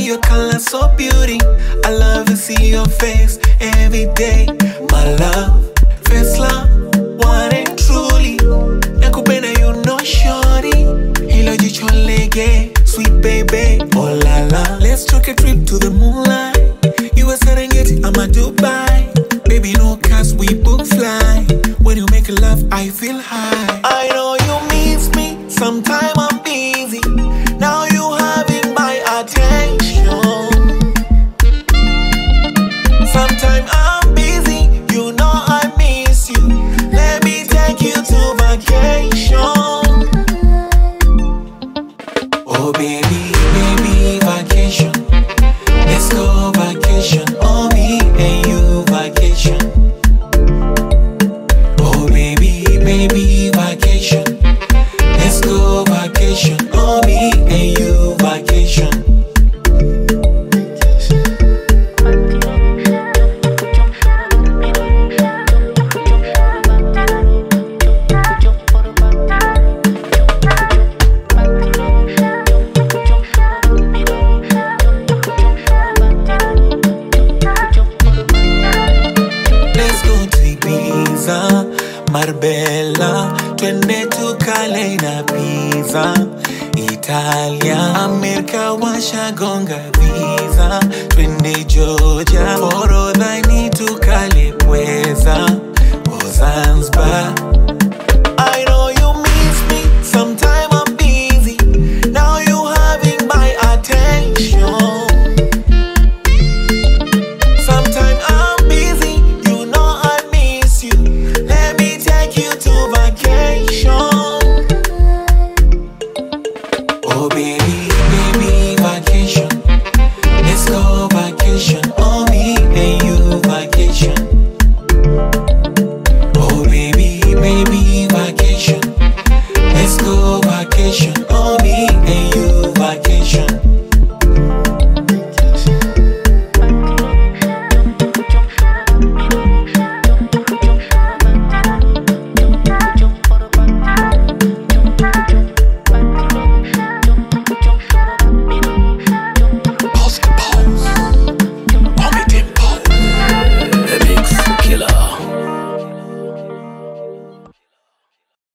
your color so beauty. I love to see your face every day. My love, first love, one and truly. Nakupenda you know shorty. Hilo jicho lege, sweet baby, oh la la. Let's take a trip to the moonlight. You a Serengeti, I'm a Dubai. Baby, no cast, we book fly. When you make love, I feel high. I know you miss me, sometime I'm busy. Now you having my attention. Sometime I'm busy, you know I miss you. Let me take you to vacation. Oh baby, baby, vacation. Let's go vacation. Oh me and you vacation. Oh baby, baby, vacation. Let's go vacation. Oh me and you vacation. Let's go to Ibiza, Marbella, twende tukale na pizza. Italia, Amerika washagonga visa. Twende Georgia, Forodhani tukale pweza. Oh Zanzibar, I know you miss me, sometime I'm busy. Now you having my attention. Sometime I'm busy, you know I miss you. Let me take you to vacation. Oh baby,